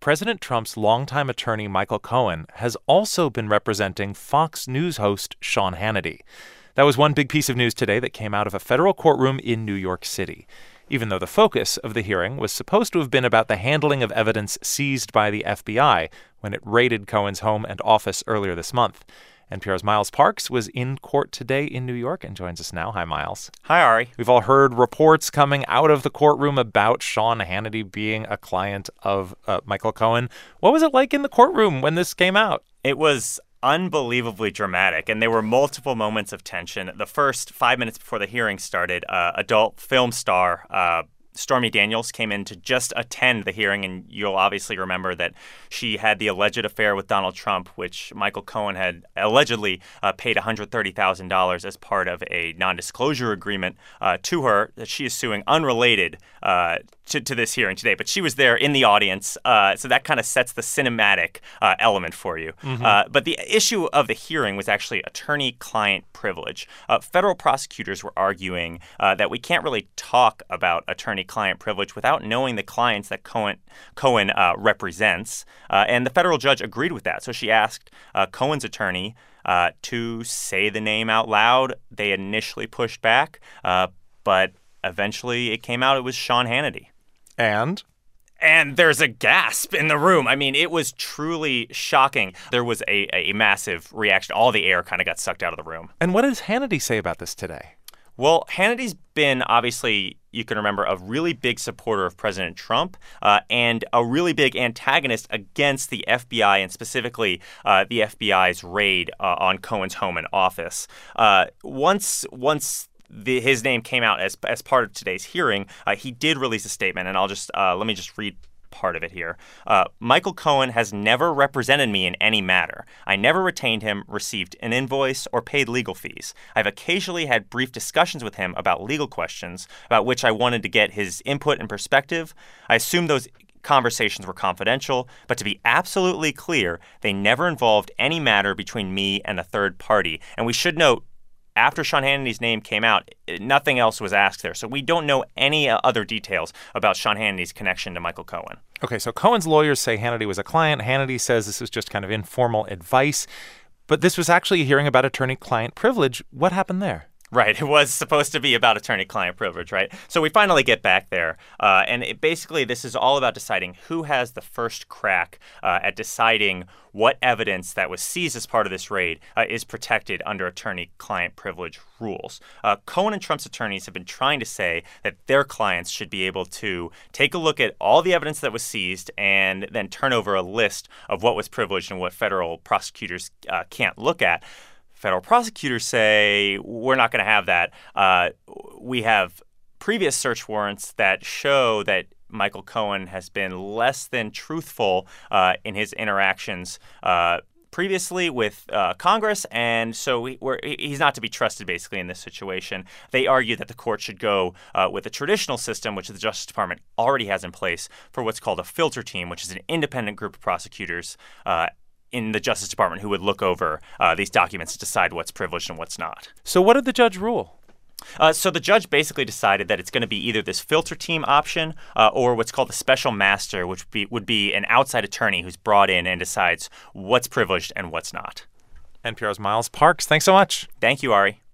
President Trump's longtime attorney Michael Cohen has also been representing Fox News host Sean Hannity. That was one big piece of news today that came out of a federal courtroom in New York City, even though the focus of the hearing was supposed to have been about the handling of evidence seized by the FBI when it raided Cohen's home and office earlier this month. NPR's Miles Parks was in court today in New York and joins us now. Hi, Miles. Hi, Ari. We've all heard reports coming out of the courtroom about Sean Hannity being a client of Michael Cohen. What was it like in the courtroom when this came out? It was unbelievably dramatic, and there were multiple moments of tension. The first 5 minutes before the hearing started, adult film star Stormy Daniels came in to just attend the hearing, and you'll obviously remember that she had the alleged affair with Donald Trump, which Michael Cohen had allegedly paid $130,000 as part of a nondisclosure agreement to her that she is suing unrelated to this hearing today. But she was there in the audience, so that kind of sets the cinematic element for you. But the issue of the hearing was actually attorney-client privilege. Federal prosecutors were arguing that we can't really talk about attorney-client privilege without knowing the clients that Cohen represents. And the federal judge agreed with that. So she asked Cohen's attorney to say the name out loud. They initially pushed back, but eventually it came out it was Sean Hannity. And there's a gasp in the room. I mean, it was truly shocking. There was a massive reaction. All the air kind of got sucked out of the room. And what does Hannity say about this today? Well, Hannity's been, obviously, you can remember, a really big supporter of President Trump and a really big antagonist against the FBI and specifically the FBI's raid on Cohen's home and office. Once his name came out as part of today's hearing, he did release a statement, and let me just read part of it here. Michael Cohen has never represented me in any matter. I never retained him, received an invoice, or paid legal fees. I've occasionally had brief discussions with him about legal questions about which I wanted to get his input and perspective. I assume those conversations were confidential, but to be absolutely clear, they never involved any matter between me and a third party. And we should note, after Sean Hannity's name came out, nothing else was asked there. So we don't know any other details about Sean Hannity's connection to Michael Cohen. Okay, so Cohen's lawyers say Hannity was a client. Hannity says this was just kind of informal advice. But this was actually a hearing about attorney-client privilege. What happened there? Right. It was supposed to be about attorney-client privilege, right? So we finally get back there. And basically, this is all about deciding who has the first crack at deciding what evidence that was seized as part of this raid is protected under attorney-client privilege rules. Cohen and Trump's attorneys have been trying to say that their clients should be able to take a look at all the evidence that was seized and then turn over a list of what was privileged and what federal prosecutors can't look at. Federal prosecutors say, we're not going to have that. We have previous search warrants that show that Michael Cohen has been less than truthful in his interactions previously with Congress, and so he's not to be trusted, basically, in this situation. They argue that the court should go with a traditional system, which the Justice Department already has in place, for what's called a filter team, which is an independent group of prosecutors in the Justice Department who would look over these documents to decide what's privileged and what's not. So what did the judge rule? So the judge basically decided that it's going to be either this filter team option or what's called a special master, which would be an outside attorney who's brought in and decides what's privileged and what's not. NPR's Miles Parks, thanks so much. Thank you, Ari.